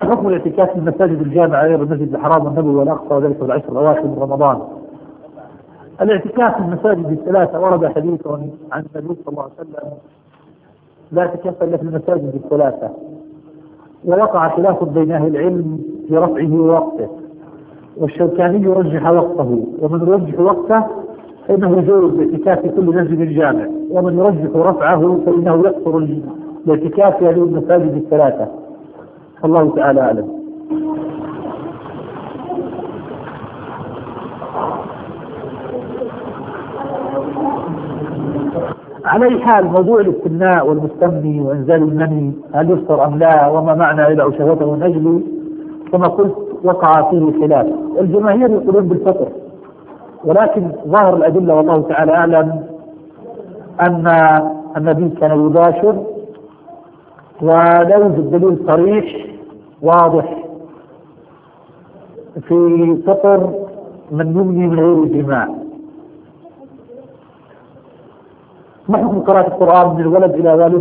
حكم الاعتكاف في المساجد الجامعة غير المسجد الحرام والنبوي والأقصى وذلك في العشر الأواخر من رمضان؟ الاعتكاف في المساجد الثلاثة ورد حديث عن النبي صلى الله عليه وسلم لا اعتكاف إلا في المساجد الثلاثة، ووقع خلاف بين أهل العلم في رفعه ووقته، والشوكاني يرجح وقته، ومن يرجح وقته فإنه يجوز الاعتكاف في كل مسجد جامع، ومن يرجح رفعه فإنه يقصر الاعتكاف في هذه المساجد الثلاثة. الله تعالى أعلم. على أي حال موضوع الاستمناء والمستمني وإنزال المني هل يفطر أم لا، وما معنى إلى شهوته النجل، كما قلت وقع فيه خلاف. الجماهير يقولون بالفطر، ولكن ظاهر الأدلة والله تعالى أعلم أن النبي كان يباشر، ولا يوجد دليل صريح واضح في فطر من يمني من غير جماع. ما حكم قراءة القرآن من الولد إلى والده